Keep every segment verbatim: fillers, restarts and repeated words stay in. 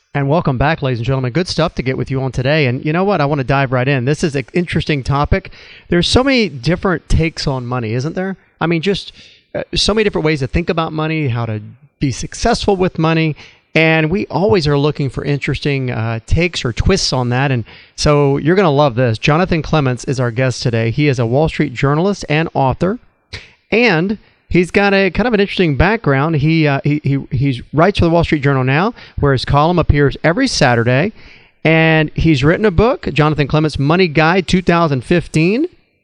And welcome back, ladies and gentlemen. Good stuff to get with you on today. And you know what? I want to dive right in. This is an interesting topic. There's so many different takes on money, isn't there? I mean, just uh, so many different ways to think about money, how to be successful with money. And we always are looking for interesting uh, takes or twists on that. And so you're going to love this. Jonathan Clements is our guest today. He is a Wall Street journalist and author. And he's got a kind of an interesting background. He uh, he he he writes for the Wall Street Journal now, where his column appears every Saturday. And he's written a book, Jonathan Clements' Money Guide two thousand fifteen.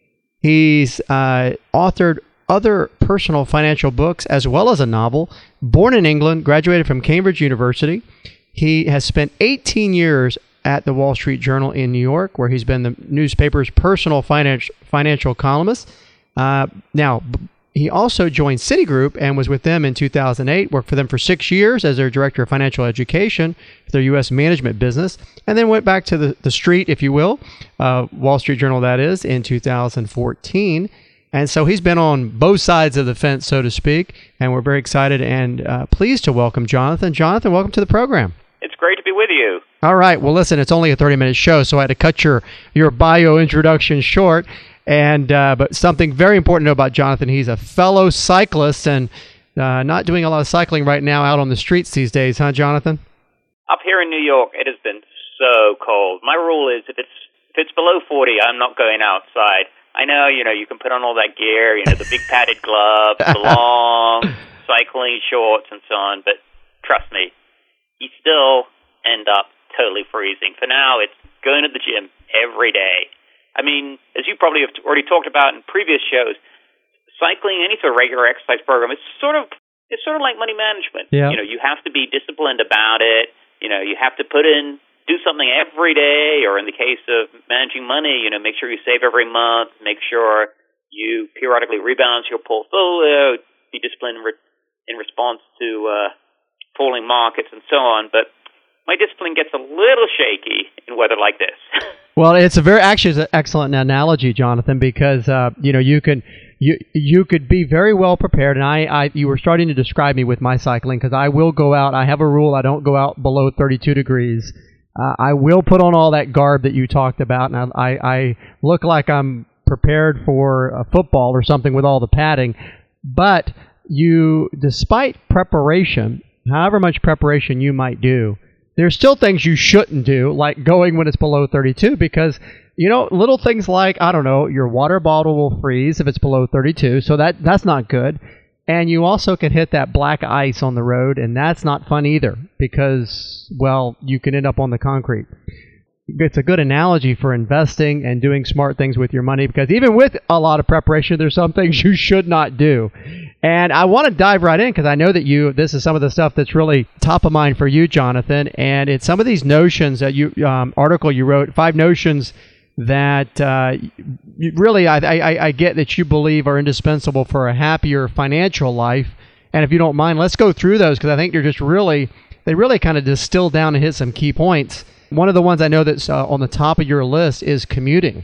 He's uh, authored other personal financial books, as well as a novel. Born in England, graduated from Cambridge University. He has spent eighteen years at the Wall Street Journal in New York, where he's been the newspaper's personal finance, financial columnist. Uh, now, he also joined Citigroup and was with them in two thousand eight, worked for them for six years as their director of financial education for their U S management business, and then went back to the, the street, if you will, uh, Wall Street Journal, that is, in two thousand fourteen. And so he's been on both sides of the fence, so to speak, and we're very excited and uh, pleased to welcome Jonathan. Jonathan, welcome to the program. It's great to be with you. All right. Well, listen, it's only a thirty-minute show, so I had to cut your, your bio introduction short. And uh, but something very important to know about Jonathan, he's a fellow cyclist and uh, not doing a lot of cycling right now out on the streets these days, huh, Jonathan? Up here in New York, it has been so cold. My rule is if it's if it's below forty, I'm not going outside. I know, you know, you can put on all that gear, you know, the big padded gloves, the long cycling shorts and so on, but trust me, you still end up totally freezing. For now, it's going to the gym every day. I mean, as you probably have already talked about in previous shows, cycling, any sort of regular exercise program, it's sort of it's sort of like money management. Yeah. You know, you have to be disciplined about it. You know, you have to put in, do something every day, or in the case of managing money, you know, make sure you save every month, make sure you periodically rebalance your portfolio, be disciplined in, re- in response to uh, falling markets and so on. But my discipline gets a little shaky in weather like this. Well, it's a very actually it's an excellent analogy, Jonathan, because uh, you know you can you you could be very well prepared, and I, I you were starting to describe me with my cycling because I will go out. I have a rule: I don't go out below thirty-two degrees. Uh, I will put on all that garb that you talked about, and I, I I look like I'm prepared for a football or something with all the padding. But you, despite preparation, however much preparation you might do, there's still things you shouldn't do, like going when it's below thirty-two, because, you know, little things like, I don't know, your water bottle will freeze if it's below thirty-two, so that that's not good. And you also can hit that black ice on the road, and that's not fun either, because, well, you can end up on the concrete. It's a good analogy for investing and doing smart things with your money, because even with a lot of preparation, there's some things you should not do. And I want to dive right in, because I know that you, this is some of the stuff that's really top of mind for you, Jonathan, and it's some of these notions that you, um, article you wrote, five notions that uh, you really, I, I, I get that you believe are indispensable for a happier financial life. And if you don't mind, let's go through those, because I think they're just really, they really kind of distill down and hit some key points. One of the ones I know that's uh, on the top of your list is commuting.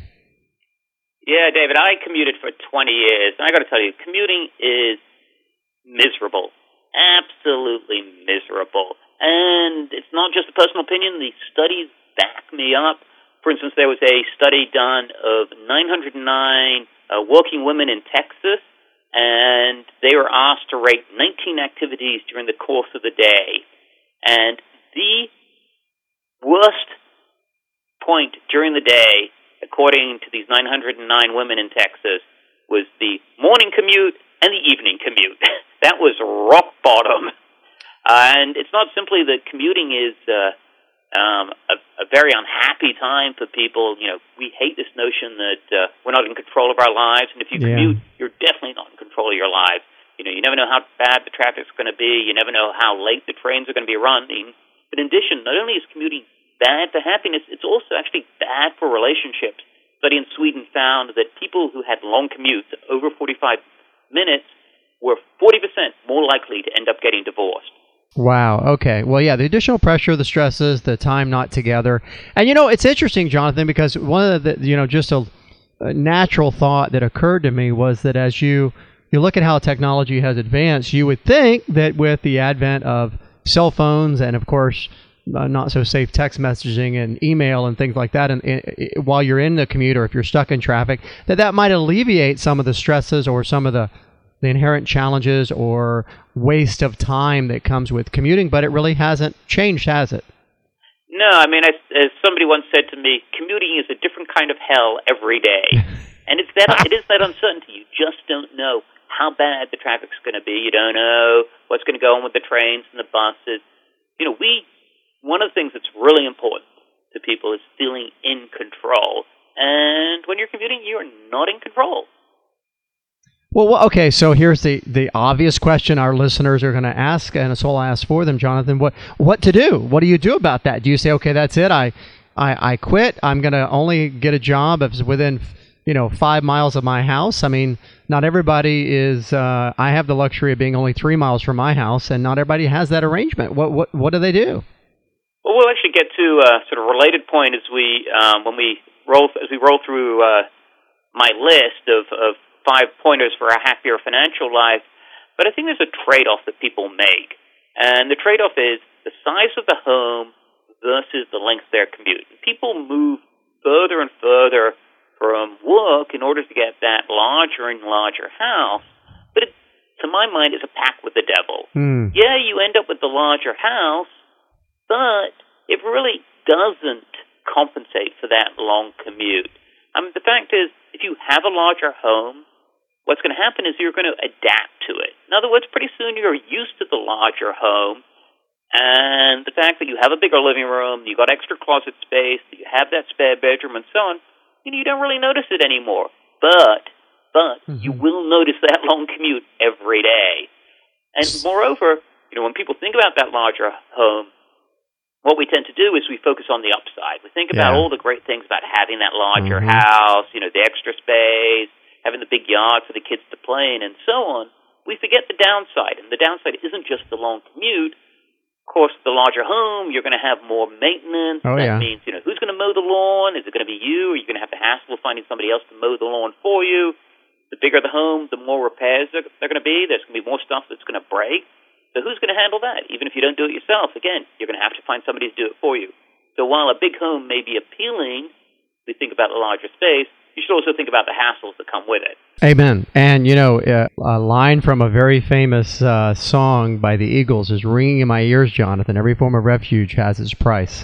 Yeah, David, I commuted for twenty years, and I got to tell you, commuting is miserable, absolutely miserable. And it's not just a personal opinion. The studies back me up. For instance, there was a study done of nine hundred nine uh, working women in Texas, and they were asked to rate nineteen activities during the course of the day. And the worst point during the day, according to these nine hundred nine women in Texas, was the morning commute and the evening commute. That was rock bottom. Uh, and it's not simply that commuting is uh, um, a, a very unhappy time for people. You know, we hate this notion that uh, we're not in control of our lives, and if you Yeah. commute, you're definitely not in control of your lives. You know, you never know how bad the traffic's going to be. You never know how late the trains are going to be running. But in addition, not only is commuting bad for happiness, it's also actually bad for relationships. A study in Sweden found that people who had long commutes, over forty-five minutes, were forty percent more likely to end up getting divorced. Wow. Okay. Well, yeah, the additional pressure, the stresses, the time not together. And, you know, it's interesting, Jonathan, because one of the, you know, just a, a natural thought that occurred to me was that as you, you look at how technology has advanced, you would think that with the advent of cell phones and, of course, uh, not so safe text messaging and email and things like that, and, and while you're in the commute or if you're stuck in traffic, that that might alleviate some of the stresses or some of the the inherent challenges or waste of time that comes with commuting. But it really hasn't changed, has it? No, I mean, as, as somebody once said to me, commuting is a different kind of hell every day. And it's that it is that uncertainty. You just don't know how bad the traffic's going to be. You don't know what's going to go on with the trains and the buses. You know, we one of the things that's really important to people is feeling in control. And when you're commuting, you are not in control. Well, okay, so here's the, the obvious question our listeners are going to ask, and so I'll ask for them, Jonathan. What what to do? What do you do about that? Do you say, okay, that's it, I I, I quit, I'm going to only get a job if it's within, you know, five miles of my house? I mean, not everybody is, uh, I have the luxury of being only three miles from my house, and not everybody has that arrangement. What what, what do they do? Well, we'll actually get to a sort of related point as we, um, when we roll, as we roll through uh, my list of, of five pointers for a happier financial life. But I think there's a trade-off that people make. And the trade-off is the size of the home versus the length of their commute. People move further and further from work in order to get that larger and larger house. But it, to my mind, it's a pact with the devil. Mm. Yeah, you end up with the larger house, but it really doesn't compensate for that long commute. I mean, the fact is, if you have a larger home, what's going to happen is you're going to adapt to it. In other words, pretty soon you're used to the larger home, and the fact that you have a bigger living room, you got extra closet space, you have that spare bedroom, and so on, you know, you don't really notice it anymore. But, but mm-hmm. you will notice that long commute every day. And moreover, you know, when people think about that larger home, what we tend to do is we focus on the upside. We think about yeah. all the great things about having that larger mm-hmm. house, you know, the extra space, having the big yard for the kids to play in, and so on. We forget the downside, and the downside isn't just the long commute. Of course, the larger home, you're going to have more maintenance. Oh, that yeah. means, you know, who's going to mow the lawn? Is it going to be you? Or are you going to have to hassle finding somebody else to mow the lawn for you? The bigger the home, the more repairs there are going to be. There's going to be more stuff that's going to break. So who's going to handle that? Even if you don't do it yourself, again, you're going to have to find somebody to do it for you. So while a big home may be appealing, we think about the larger space, you should also think about the hassles that come with it. Amen. And, you know, uh, a line from a very famous uh, song by the Eagles is ringing in my ears, Jonathan. Every form of refuge has its price.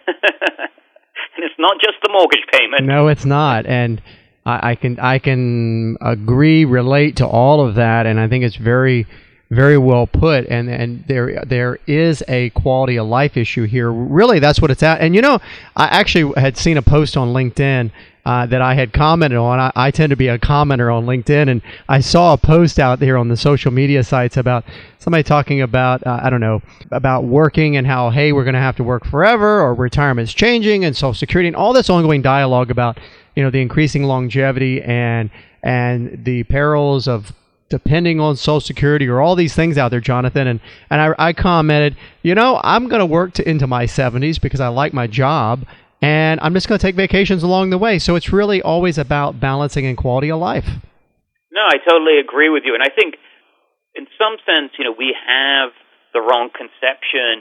And it's not just the mortgage payment. No, it's not. And I, I can I can agree, relate to all of that, and I think it's very... very well put, and and there there is a quality of life issue here. Really, that's what it's at. And you know, I actually had seen a post on LinkedIn uh, that I had commented on. I, I tend to be a commenter on LinkedIn, and I saw a post out there on the social media sites about somebody talking about uh, I don't know about working and how hey we're going to have to work forever or retirement's changing and Social Security and all this ongoing dialogue about you know the increasing longevity and and the perils of depending on Social Security or all these things out there, Jonathan. And, and I, I commented, you know, I'm going to work to into my seventies because I like my job, and I'm just going to take vacations along the way. So it's really always about balancing and quality of life. No, I totally agree with you. And I think in some sense, you know, we have the wrong conception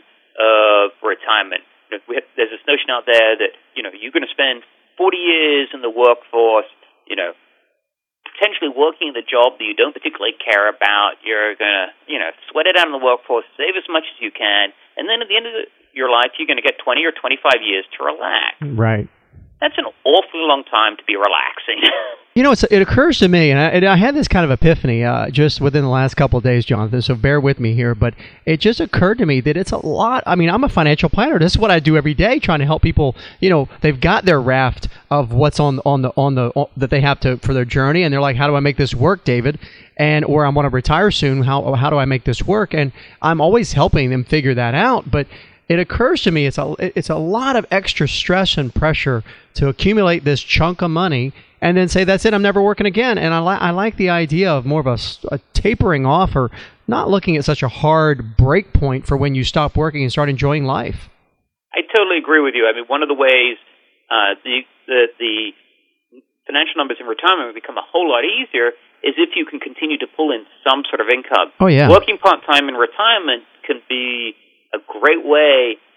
of retirement. There's this notion out there that, you know, you're going to spend forty years in the workforce, you know, potentially working the job that you don't particularly care about. You're going to, you know, sweat it out in the workforce, save as much as you can, and then at the end of the, your life, you're going to get twenty or twenty-five years to relax. Right. That's an awfully long time to be relaxing. You know, it's, it occurs to me, and I, and I had this kind of epiphany uh, just within the last couple of days, Jonathan, so bear with me here, but it just occurred to me that it's a lot. I mean, I'm a financial planner. This is what I do every day, trying to help people. You know, they've got their raft of what's on on the on the on, that they have to for their journey, and they're like, how do I make this work, David? And or I want to retire soon. How how do I make this work? And I'm always helping them figure that out, but it occurs to me it's a it's a lot of extra stress and pressure to accumulate this chunk of money and then say, that's it, I'm never working again. And I, li- I like the idea of more of a, a tapering off or not looking at such a hard break point for when you stop working and start enjoying life. I totally agree with you. I mean, one of the ways uh, the, the, the financial numbers in retirement become a whole lot easier is if you can continue to pull in some sort of income. Oh, yeah. Working part-time in retirement can be a great way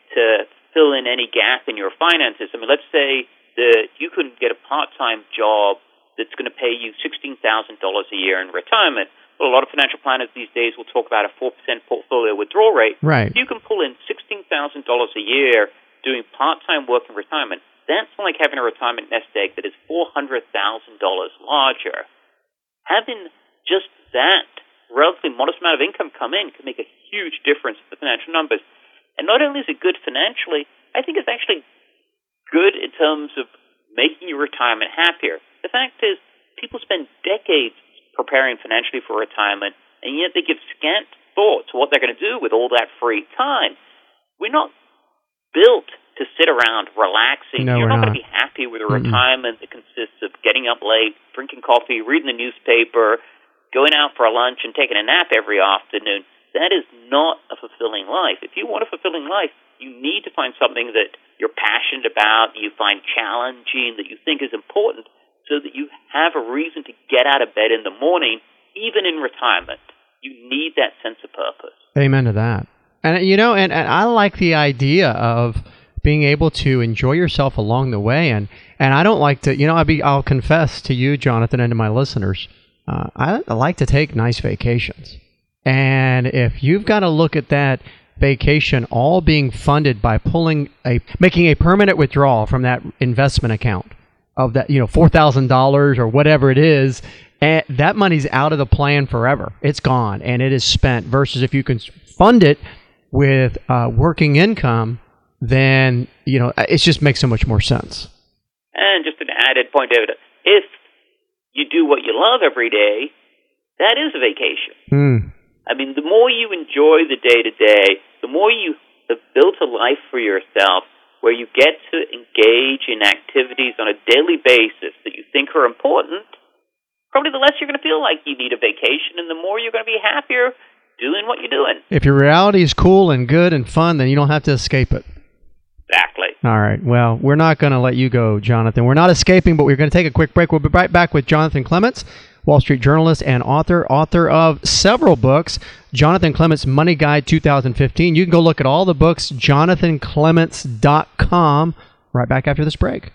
to fill in any gap in your finances. I mean, let's say that you couldn't get a part-time job that's going to pay you sixteen thousand dollars a year in retirement. Well, a lot of financial planners these days will talk about a four percent portfolio withdrawal rate. Right. If you can pull in sixteen thousand dollars a year doing part-time work in retirement, that's like having a retirement nest egg that is four hundred thousand dollars larger. Having just that relatively modest amount of income come in can make a huge difference in the financial numbers. And not only is it good financially, I think it's actually good in terms of making your retirement happier. The fact is, people spend decades preparing financially for retirement, and yet they give scant thought to what they're going to do with all that free time. We're not built to sit around relaxing. No, You're we're not, not. going to be happy with a Mm-mm. retirement that consists of getting up late, drinking coffee, reading the newspaper, going out for a lunch, and taking a nap every afternoon. That is not a fulfilling life. If you want a fulfilling life, you need to find something that you're passionate about, that you find challenging, that you think is important, so that you have a reason to get out of bed in the morning, even in retirement. You need that sense of purpose. Amen to that. And, you know, and, and I like the idea of being able to enjoy yourself along the way. And, and I don't like to, you know, I'll, be, I'll confess to you, Jonathan, and to my listeners, uh, I, I like to take nice vacations. And if you've got to look at that vacation all being funded by pulling a, making a permanent withdrawal from that investment account of that, you know, four thousand dollars or whatever it is, and that money's out of the plan forever. It's gone and it is spent. Versus if you can fund it with uh, working income, then, you know, it just makes so much more sense. And just an added point, David, if you do what you love every day, that is a vacation. Mm. I mean, the more you enjoy the day-to-day, the more you have built a life for yourself where you get to engage in activities on a daily basis that you think are important, probably the less you're going to feel like you need a vacation, and the more you're going to be happier doing what you're doing. If your reality is cool and good and fun, then you don't have to escape it. Exactly. All right. Well, we're not going to let you go, Jonathan. We're not escaping, but we're going to take a quick break. We'll be right back with Jonathan Clements, Wall Street journalist and author, author of several books, Jonathan Clements Money Guide two thousand fifteen. You can go look at all the books, jonathan clements dot com. Right back after this break.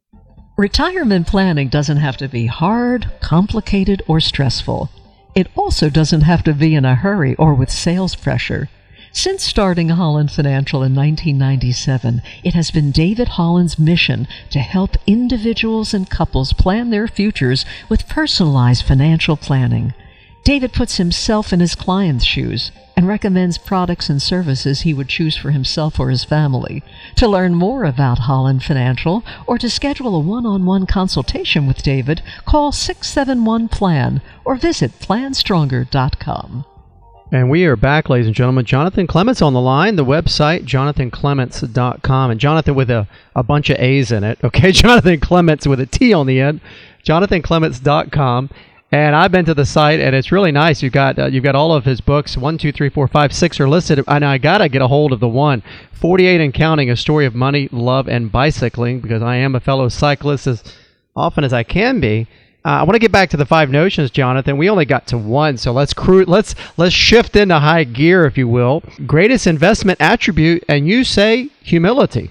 Retirement planning doesn't have to be hard, complicated, or stressful. It also doesn't have to be in a hurry or with sales pressure. Since starting Holland Financial in nineteen ninety-seven, it has been David Holland's mission to help individuals and couples plan their futures with personalized financial planning. David puts himself in his client's shoes and recommends products and services he would choose for himself or his family. To learn more about Holland Financial or to schedule a one-on-one consultation with David, call six seven one plan or visit plan stronger dot com. And we are back, ladies and gentlemen. Jonathan Clements on the line, the website, jonathan clements dot com. And Jonathan with a, a bunch of A's in it. Okay, Jonathan Clements with a T on the end, jonathan clements dot com. And I've been to the site, and it's really nice. You've got uh, you've got all of his books. One, two, three, four, five, six are listed. And I got to get a hold of the one, forty-eight and Counting, A Story of Money, Love, and Bicycling, because I am a fellow cyclist as often as I can be. Uh, I want to get back to the five notions, Jonathan. We only got to one, so let's cru- let's let's shift into high gear, if you will. Greatest investment attribute, and you say humility.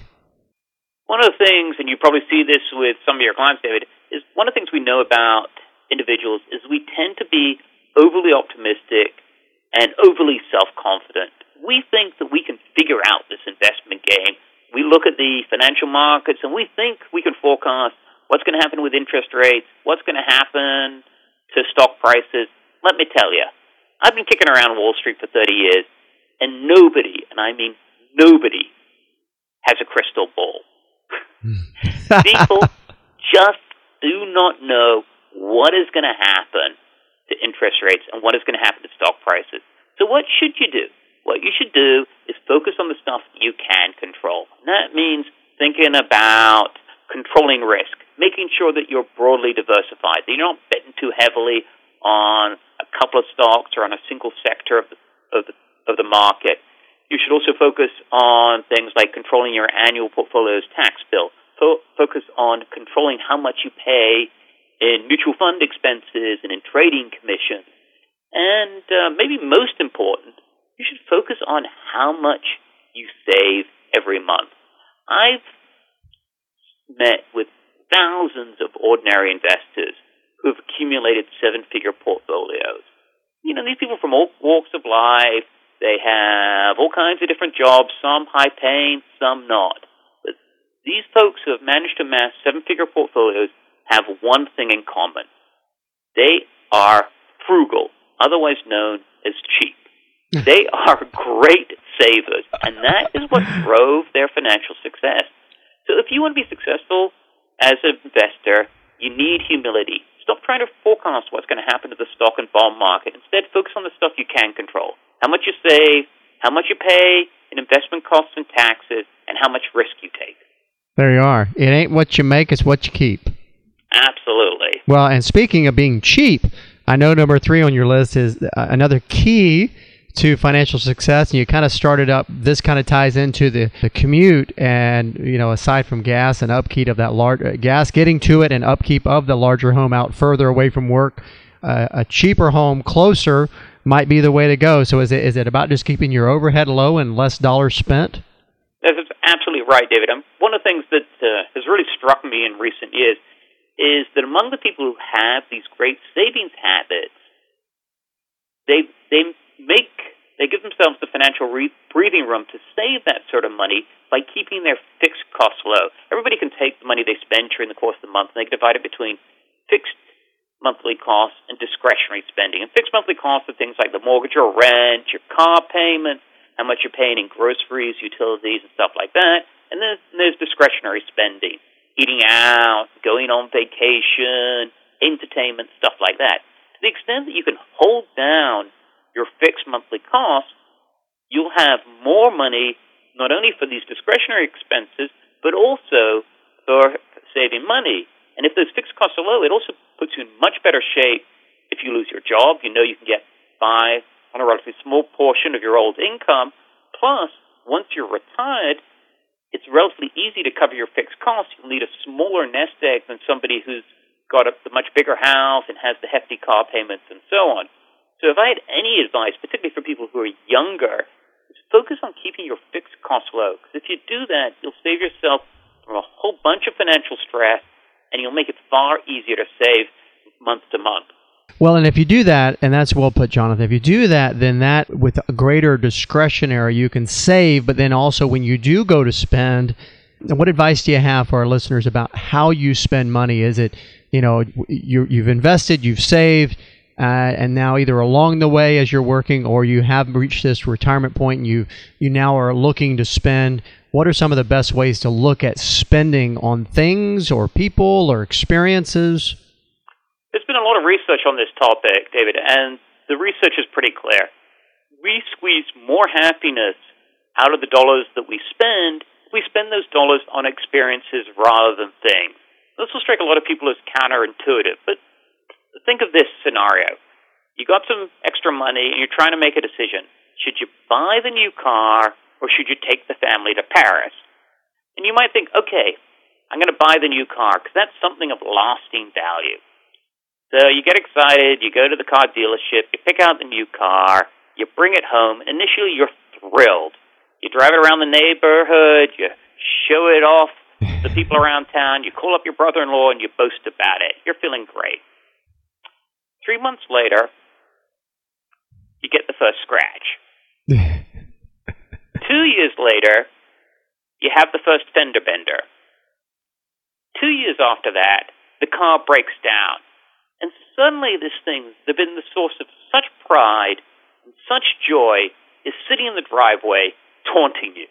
One of the things, and you probably see this with some of your clients, David, is one of the things we know about individuals is we tend to be overly optimistic and overly self-confident. We think that we can figure out this investment game. We look at the financial markets and we think we can forecast what's going to happen with interest rates, what's going to happen to stock prices. Let me tell you, I've been kicking around Wall Street for thirty years, and nobody, and I mean nobody, has a crystal ball. People just do not know what is going to happen to interest rates and what is going to happen to stock prices. So what should you do? What you should do is focus on the stuff you can control. And that means thinking about controlling risk, making sure that you're broadly diversified, that you're not betting too heavily on a couple of stocks or on a single sector of the, of the, of the market. You should also focus on things like controlling your annual portfolio's tax bill. Fo- focus on controlling how much you pay in mutual fund expenses and in trading commissions. And uh, maybe most important, you should focus on how much you save every month. I've met with thousands of ordinary investors who have accumulated seven-figure portfolios. You know, these people from all walks of life, they have all kinds of different jobs, some high-paying, some not. But these folks who have managed to amass seven-figure portfolios have one thing in common. They are frugal, otherwise known as cheap. They are great savers, and that is what drove their financial success. So if you want to be successful as an investor, you need humility. Stop trying to forecast what's going to happen to the stock and bond market. Instead, focus on the stuff you can control. How much you save, how much you pay in investment costs and taxes, and how much risk you take. There you are. It ain't what you make, it's what you keep. Absolutely. Well, and speaking of being cheap, I know number three on your list is uh, another key to financial success, and you kind of started up, this kind of ties into the, the commute, and, you know, aside from gas and upkeep of that large, uh, gas, getting to it and upkeep of the larger home out further away from work, uh, a cheaper home closer might be the way to go. So is it is it about just keeping your overhead low and less dollars spent? That's absolutely right, David. Um, one of the things that uh, has really struck me in recent years is that among the people who have these great savings habits, they they make they give themselves the financial re- breathing room to save that sort of money by keeping their fixed costs low. Everybody can take the money they spend during the course of the month and they can divide it between fixed monthly costs and discretionary spending. And fixed monthly costs are things like the mortgage or rent, your car payments, how much you're paying in groceries, utilities, and stuff like that. And then there's discretionary spending, eating out, going on vacation, entertainment, stuff like that. To the extent that you can hold down your fixed monthly costs, you'll have more money not only for these discretionary expenses, but also for saving money. And if those fixed costs are low, it also puts you in much better shape if you lose your job. You know you can get by on a relatively small portion of your old income. Plus, once you're retired, it's relatively easy to cover your fixed costs. You'll need a smaller nest egg than somebody who's got a, a much bigger house and has the hefty car payments and so on. So if I had any advice, particularly for people who are younger, is focus on keeping your fixed costs low. Because if you do that, you'll save yourself from a whole bunch of financial stress, and you'll make it far easier to save month to month. Well, and if you do that, and that's well put, Jonathan, if you do that, then that with a greater discretionary, you can save, but then also when you do go to spend, what advice do you have for our listeners about how you spend money? Is it, you know, you, you've invested, you've saved, Uh, and now either along the way as you're working or you have reached this retirement point and you, you now are looking to spend, what are some of the best ways to look at spending on things or people or experiences? There's been a lot of research on this topic, David, and the research is pretty clear. We squeeze more happiness out of the dollars that we spend if we spend those dollars on experiences rather than things. This will strike a lot of people as counterintuitive, but think of this scenario. You got some extra money and you're trying to make a decision. Should you buy the new car or should you take the family to Paris? And you might think, okay, I'm going to buy the new car because that's something of lasting value. So you get excited, you go to the car dealership, you pick out the new car, you bring it home. Initially, you're thrilled. You drive it around the neighborhood, you show it off to the people around town, you call up your brother-in-law and you boast about it. You're feeling great. Three months later, you get the first scratch. Two years later, you have the first fender bender. Two years after that, the car breaks down. And suddenly this thing that's been the source of such pride and such joy is sitting in the driveway taunting you.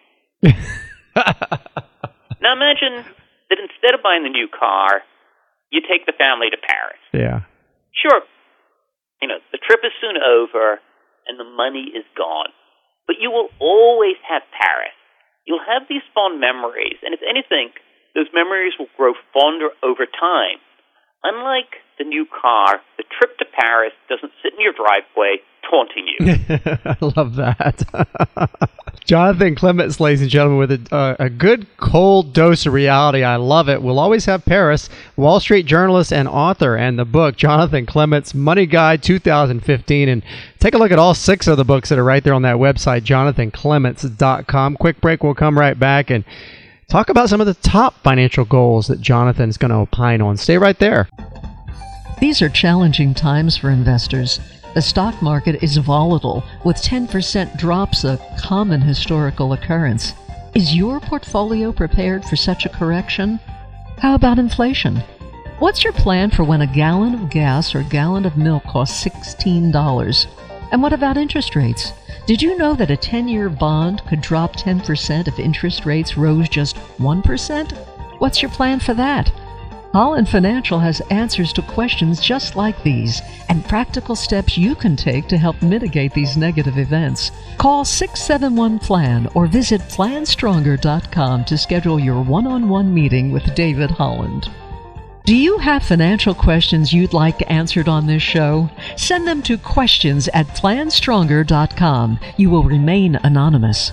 Now imagine that instead of buying the new car, you take the family to Paris. Yeah. Sure. You know, the trip is soon over and the money is gone. But you will always have Paris. You'll have these fond memories. And if anything, those memories will grow fonder over time. Unlike the new car, the trip to Paris doesn't sit in your driveway taunting you. I love that. Jonathan Clements, ladies and gentlemen, with a, uh, a good cold dose of reality. I love it. We'll always have Paris, Wall Street journalist and author, and the book, Jonathan Clements, Money Guide two thousand fifteen. And take a look at all six of the books that are right there on that website, jonathan clements dot com. Quick break. We'll come right back and talk about some of the top financial goals that Jonathan's going to opine on. Stay right there. These are challenging times for investors. The stock market is volatile, with ten percent drops a common historical occurrence. Is your portfolio prepared for such a correction? How about inflation? What's your plan for when a gallon of gas or a gallon of milk costs sixteen dollars? And what about interest rates? Did you know that a ten-year bond could drop ten percent if interest rates rose just one percent? What's your plan for that? Holland Financial has answers to questions just like these and practical steps you can take to help mitigate these negative events. Call six seven one plan or visit plan stronger dot com to schedule your one-on-one meeting with David Holland. Do you have financial questions you'd like answered on this show? Send them to questions at plan stronger dot com. You will remain anonymous.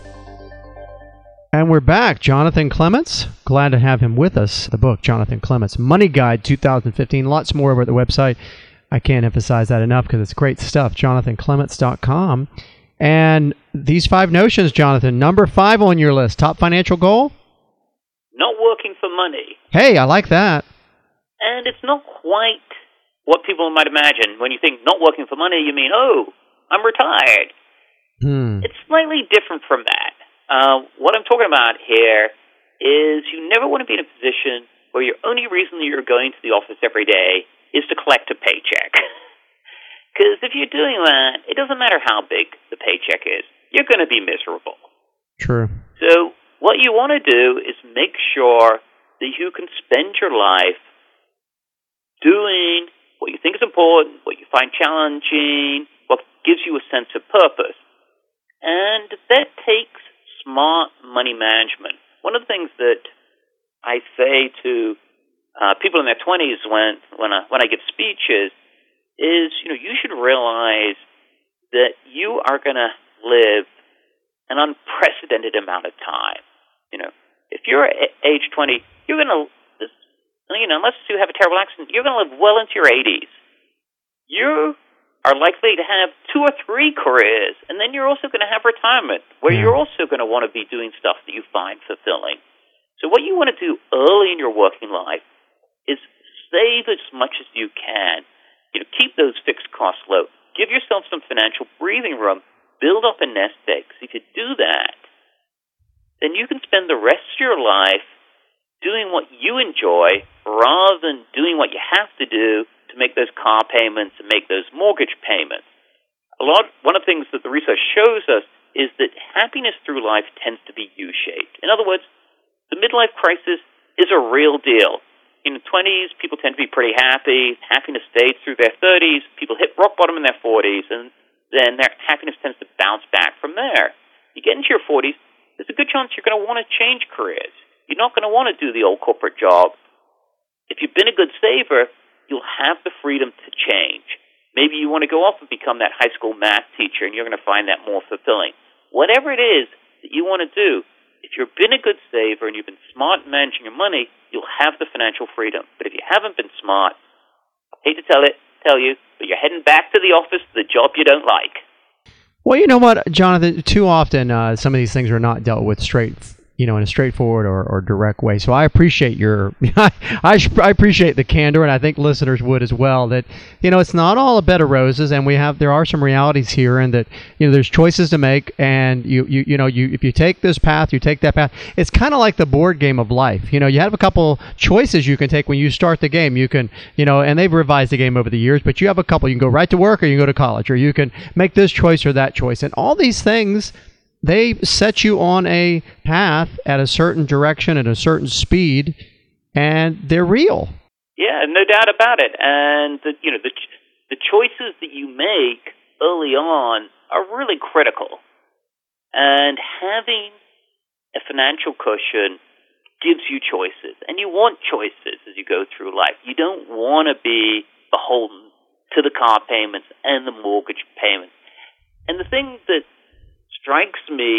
And we're back. Jonathan Clements. Glad to have him with us. The book, Jonathan Clements, Money Guide two thousand fifteen. Lots more over at the website. I can't emphasize that enough because it's great stuff. jonathan clements dot com. And these five notions, Jonathan, number five on your list. Top financial goal? Not working for money. Hey, I like that. And it's not quite what people might imagine. When you think not working for money, you mean, oh, I'm retired. Hmm. It's slightly different from that. Uh, what I'm talking about here is you never want to be in a position where your only reason that you're going to the office every day is to collect a paycheck. Because if you're doing that, it doesn't matter how big the paycheck is. You're going to be miserable. True. So what you want to do is make sure that you can spend your life doing what you think is important, what you find challenging, what gives you a sense of purpose. And that takes smart money management. One of the things that I say to uh, people in their twenties when when I, when I give speeches is, you know, you should realize that you are going to live an unprecedented amount of time. You know, if you're at age twenty, you're going to, you know, unless you have a terrible accident, you're going to live well into your eighties. You are likely to have two or three careers, and then you're also going to have retirement, where yeah. you're also going to want to be doing stuff that you find fulfilling. So what you want to do early in your working life is save as much as you can. You know, keep those fixed costs low. Give yourself some financial breathing room. Build up a nest egg. So if you do that, then you can spend the rest of your life doing what you enjoy rather than doing what you have to do to make those car payments and make those mortgage payments. A lot, one of the things that the research shows us is that happiness through life tends to be U-shaped. In other words, the midlife crisis is a real deal. In the twenties, people tend to be pretty happy. Happiness fades through their thirties. People hit rock bottom in their forties, and then their happiness tends to bounce back from there. You get into your forties, there's a good chance you're going to want to change careers. You're not going to want to do the old corporate job. If you've been a good saver, you'll have the freedom to change. Maybe you want to go off and become that high school math teacher, and you're going to find that more fulfilling. Whatever it is that you want to do, if you've been a good saver and you've been smart in managing your money, you'll have the financial freedom. But if you haven't been smart, I hate to tell it, tell you, but you're heading back to the office to the job you don't like. Well, you know what, Jonathan? Too often, uh, some of these things are not dealt with straight, you know, in a straightforward or, or direct way. So I appreciate your, I, I, I appreciate the candor, and I think listeners would as well. That, you know, it's not all a bed of roses, and we have there are some realities here, and that, you know, there's choices to make, and you you you know you if you take this path, you take that path. It's kind of like the board game of life. You know, you have a couple choices you can take when you start the game. You can, you know, and they've revised the game over the years, but you have a couple. You can go right to work, or you can go to college, or you can make this choice or that choice, and all these things, they set you on a path at a certain direction at a certain speed, and they're real. Yeah, no doubt about it. And the, you know, the the choices that you make early on are really critical. And having a financial cushion gives you choices, and you want choices as you go through life. You don't want to be beholden to the car payments and the mortgage payments. And the thing that strikes me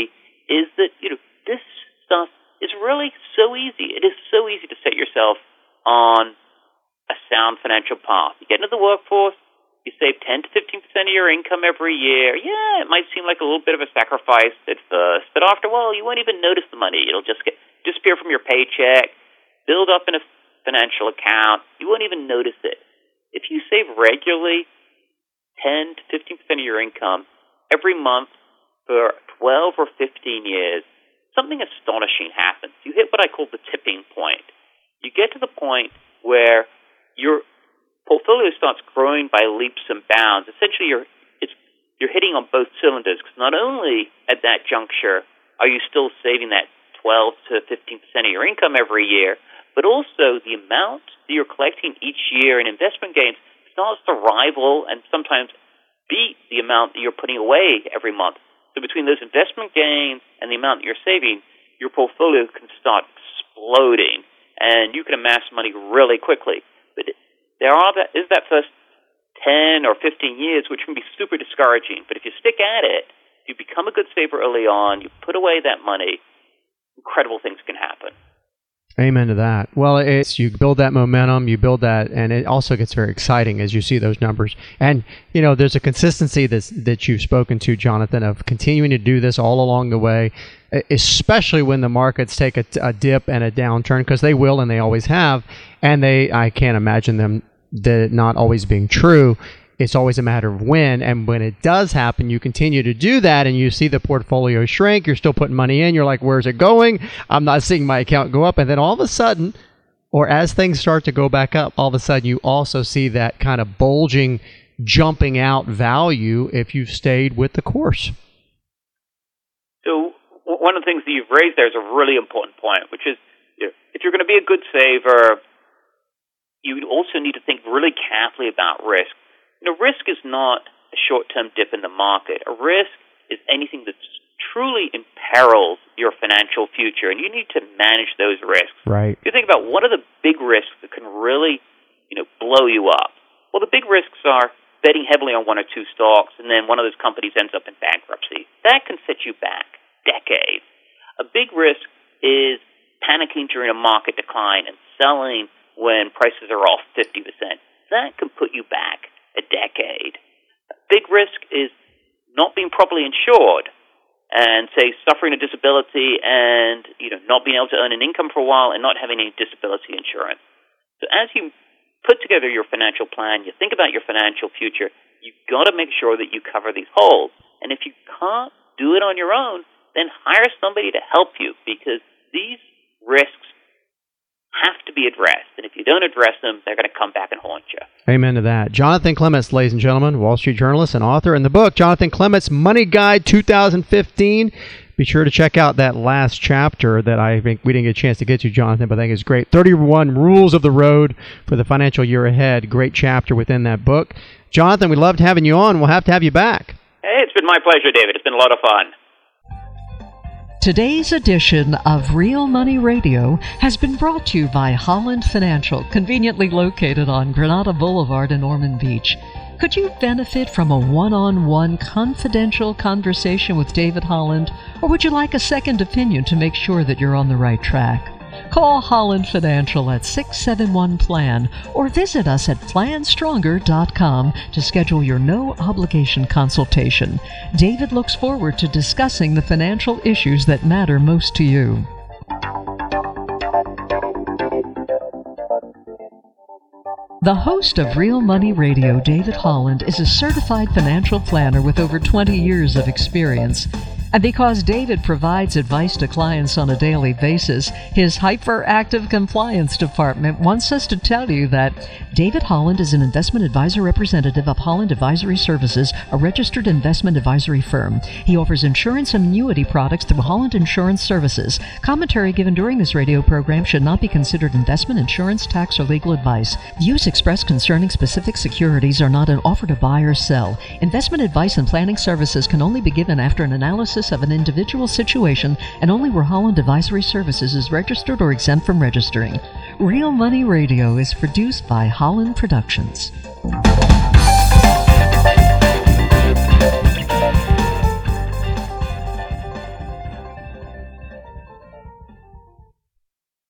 is that, you know, this stuff is really so easy. It is so easy to set yourself on a sound financial path. You get into the workforce, you save ten to fifteen percent of your income every year. Yeah, it might seem like a little bit of a sacrifice at first, but after a while, you won't even notice the money. It'll just get disappear from your paycheck, build up in a financial account. You won't even notice it. If you save regularly ten to fifteen percent of your income every month for twelve or fifteen years, something astonishing happens. You hit what I call the tipping point. You get to the point where your portfolio starts growing by leaps and bounds. Essentially, you're it's you're hitting on both cylinders, because not only at that juncture are you still saving that twelve to fifteen percent of your income every year, but also the amount that you're collecting each year in investment gains starts to rival and sometimes beat the amount that you're putting away every month. So between those investment gains and the amount that you're saving, your portfolio can start exploding, and you can amass money really quickly. But there are that is that first ten or fifteen years, which can be super discouraging. But if you stick at it, you become a good saver early on, you put away that money, incredible things can happen. Amen to that. Well, it's you build that momentum, you build that, and it also gets very exciting as you see those numbers. And, you know, there's a consistency that's, that you've spoken to, Jonathan, of continuing to do this all along the way, especially when the markets take a, a dip and a downturn, because they will and they always have, and they I can't imagine them that not always being true. It's always a matter of when, and when it does happen, you continue to do that, and you see the portfolio shrink. You're still putting money in. You're like, where's it going? I'm not seeing my account go up. And then all of a sudden, or as things start to go back up, all of a sudden you also see that kind of bulging, jumping out value if you've stayed with the course. So one of the things that you've raised there is a really important point, which is if you're going to be a good saver, you also need to think really carefully about risk. You know, risk is not a short-term dip in the market. A risk is anything that truly imperils your financial future, and you need to manage those risks. Right. If you think about what are the big risks that can really, you know, blow you up. Well, the big risks are betting heavily on one or two stocks, and then one of those companies ends up in bankruptcy. That can set you back decades. A big risk is panicking during a market decline and selling when prices are off fifty percent. That can put you back a decade. A big risk is not being properly insured and, say, suffering a disability and, you know, not being able to earn an income for a while and not having any disability insurance. So as you put together your financial plan, you think about your financial future, you've got to make sure that you cover these holes. And if you can't do it on your own, then hire somebody to help you, because these risks have to be addressed. And if you don't address them, they're going to come back and haunt you. Amen to that. Jonathan Clements, ladies and gentlemen, Wall Street journalist and author in the book, Jonathan Clements, Money Guide two thousand fifteen. Be sure to check out that last chapter that I think we didn't get a chance to get to, Jonathan, but I think it's great. thirty-one Rules of the Road for the Financial Year Ahead. Great chapter within that book. Jonathan, we loved having you on. We'll have to have you back. Hey, it's been my pleasure, David. It's been a lot of fun. Today's edition of Real Money Radio has been brought to you by Holland Financial, conveniently located on Granada Boulevard in Ormond Beach. Could you benefit from a one-on-one confidential conversation with David Holland, or would you like a second opinion to make sure that you're on the right track? Call Holland Financial at six seven one plan or visit us at plan stronger dot com to schedule your no-obligation consultation. David looks forward to discussing the financial issues that matter most to you. The host of Real Money Radio, David Holland, is a certified financial planner with over twenty years of experience. And because David provides advice to clients on a daily basis, his hyperactive compliance department wants us to tell you that David Holland is an investment advisor representative of Holland Advisory Services, a registered investment advisory firm. He offers insurance and annuity products through Holland Insurance Services. Commentary given during this radio program should not be considered investment, insurance, tax, or legal advice. Views expressed concerning specific securities are not an offer to buy or sell. Investment advice and planning services can only be given after an analysis of an individual situation and only where Holland Advisory Services is registered or exempt from registering. Real Money Radio is produced by Holland Productions.